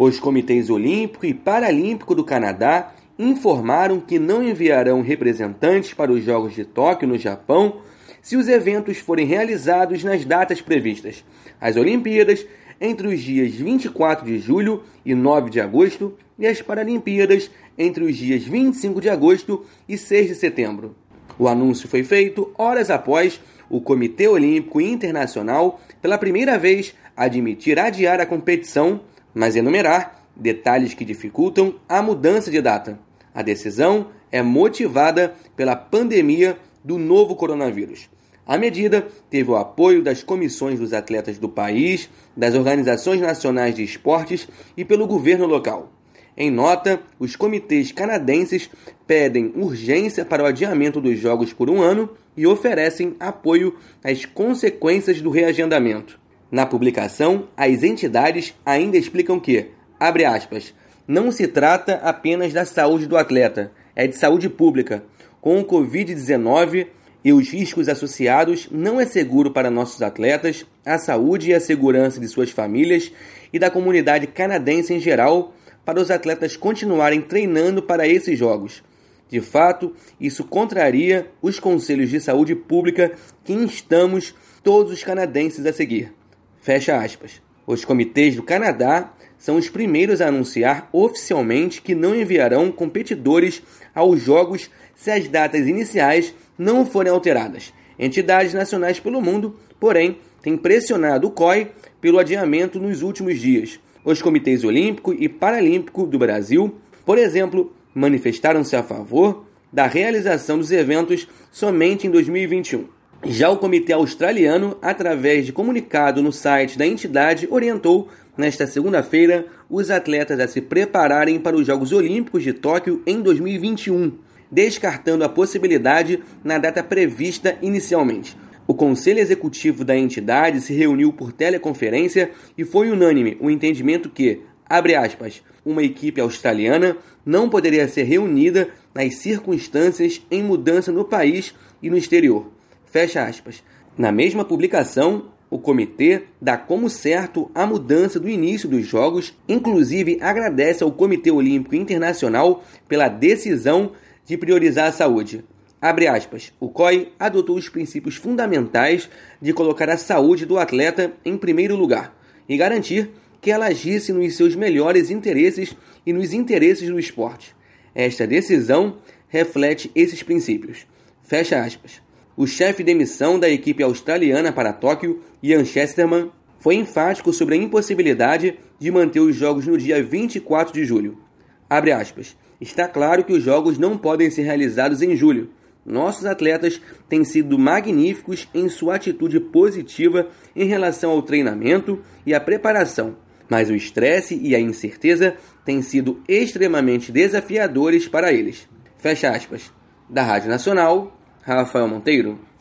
Os comitês olímpico e paralímpico do Canadá informaram que não enviarão representantes para os Jogos de Tóquio, no Japão, se os eventos forem realizados nas datas previstas. As Olimpíadas entre os dias 24 de julho e 9 de agosto e as Paralimpíadas entre os dias 25 de agosto e 6 de setembro. O anúncio foi feito horas após o Comitê Olímpico Internacional, pela primeira vez, admitir adiar a competição, mas enumerar detalhes que dificultam a mudança de data. A decisão é motivada pela pandemia do novo coronavírus. A medida teve o apoio das comissões dos atletas do país, das organizações nacionais de esportes e pelo governo local. Em nota, os comitês canadenses pedem urgência para o adiamento dos Jogos por um ano e oferecem apoio às consequências do reagendamento. Na publicação, as entidades ainda explicam que, abre aspas, não se trata apenas da saúde do atleta, é de saúde pública. Com o Covid-19 e os riscos associados, não é seguro para nossos atletas, a saúde e a segurança de suas famílias e da comunidade canadense em geral, para os atletas continuarem treinando para esses jogos. De fato, isso contraria os conselhos de saúde pública que instamos todos os canadenses a seguir. Fecha aspas. Os comitês do Canadá são os primeiros a anunciar oficialmente que não enviarão competidores aos Jogos se as datas iniciais não forem alteradas. Entidades nacionais pelo mundo, porém, têm pressionado o COI pelo adiamento nos últimos dias. Os comitês olímpico e paralímpico do Brasil, por exemplo, manifestaram-se a favor da realização dos eventos somente em 2021. Já o Comitê Australiano, através de comunicado no site da entidade, orientou, nesta segunda-feira, os atletas a se prepararem para os Jogos Olímpicos de Tóquio em 2021, descartando a possibilidade na data prevista inicialmente. O Conselho Executivo da entidade se reuniu por teleconferência e foi unânime o entendimento que, abre aspas, uma equipe australiana não poderia ser reunida nas circunstâncias em mudança no país e no exterior. Fecha aspas. Na mesma publicação, o comitê dá como certo a mudança do início dos Jogos, inclusive agradece ao Comitê Olímpico Internacional pela decisão de priorizar a saúde. Abre aspas, o COI adotou os princípios fundamentais de colocar a saúde do atleta em primeiro lugar e garantir que ela agisse nos seus melhores interesses e nos interesses do esporte. Esta decisão reflete esses princípios. Fecha aspas. O chefe de missão da equipe australiana para Tóquio, Ian Chesterman, foi enfático sobre a impossibilidade de manter os Jogos no dia 24 de julho. Abre aspas. Está claro que os Jogos não podem ser realizados em julho. Nossos atletas têm sido magníficos em sua atitude positiva em relação ao treinamento e à preparação, mas o estresse e a incerteza têm sido extremamente desafiadores para eles. Fecha aspas. Da Rádio Nacional, Rafael Monteiro.